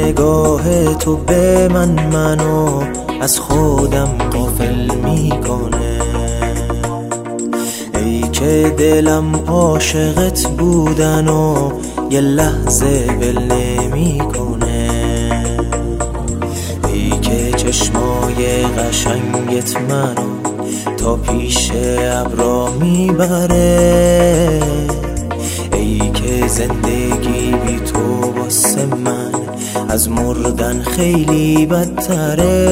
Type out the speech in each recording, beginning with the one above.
نگاه تو به منو از خودم غافل میکنه. ای که دلم عاشقت بودن و یه لحظه ول نمیکنه. ای که چشمای قشنگت منو تا پیش ابرا میبره. ای که زندگی بی تو واسه من از مردن خیلی بدتره.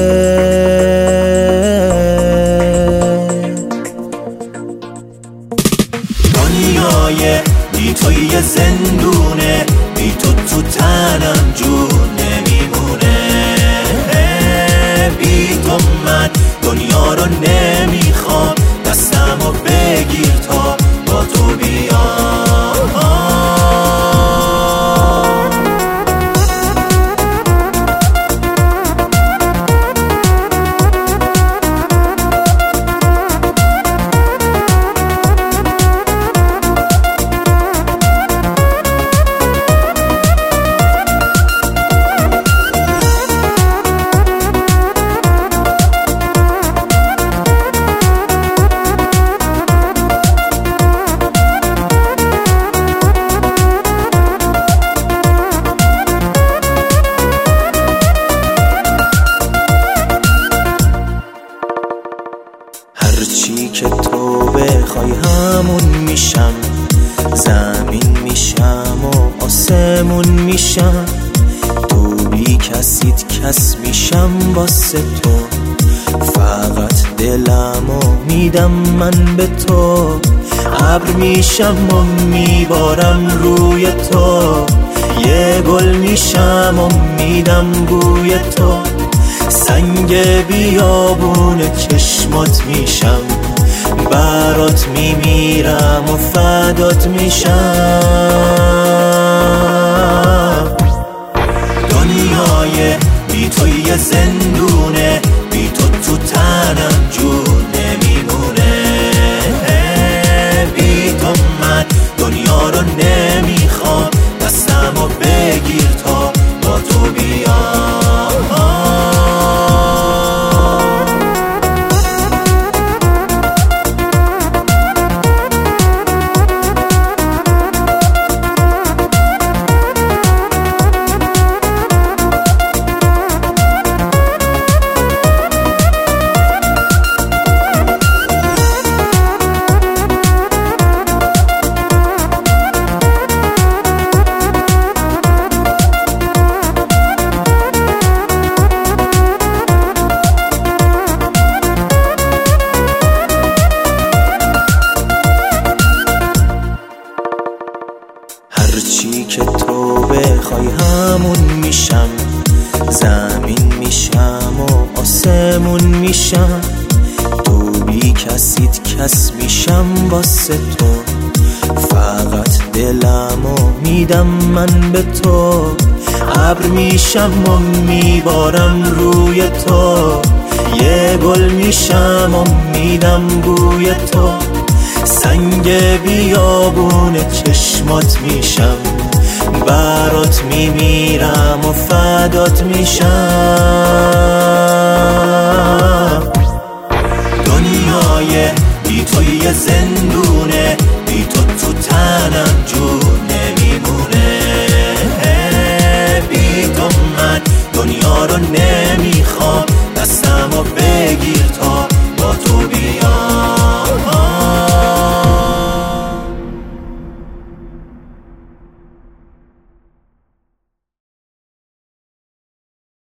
دنیای بی تو یه زندونه، بی تو تو تنم جون نمیمونه. بی تو من دنیا رو نمیخوام، دستمو بگیر تا با تو بیام. هرچی که تو بخوای همون میشم، زمین میشم و آسمون میشم. تو بی کسیت کس میشم واسه تو، فقط دلمو میدم من به تو. ابر میشم و میبارم روی تو، یه گل میشم و میدم بوی تو. سنگ بیابون چشمات میشم، برات میمیرم و فدات میشم. دنیای بی تو یه زندونه، بی تو تو تنم جون نمیمونه. بی تو من دنیا رو نمیخوام، دستمو بگیر تا با تو بیام. هرچی که تو بخوای همون میشم، زمین میشم و آسمون میشم. تو بی کسیت کس میشم واسه تو، فقط دلمو میدم من به تو. ابر میشم و میبارم روی تو، یه گل میشم و میدم بوی تو. سنگ بیابون چشمات میشم، برات میمیرم و فدات میشم. دنیای بی تو یه زندونه، بی تو تو تنم جون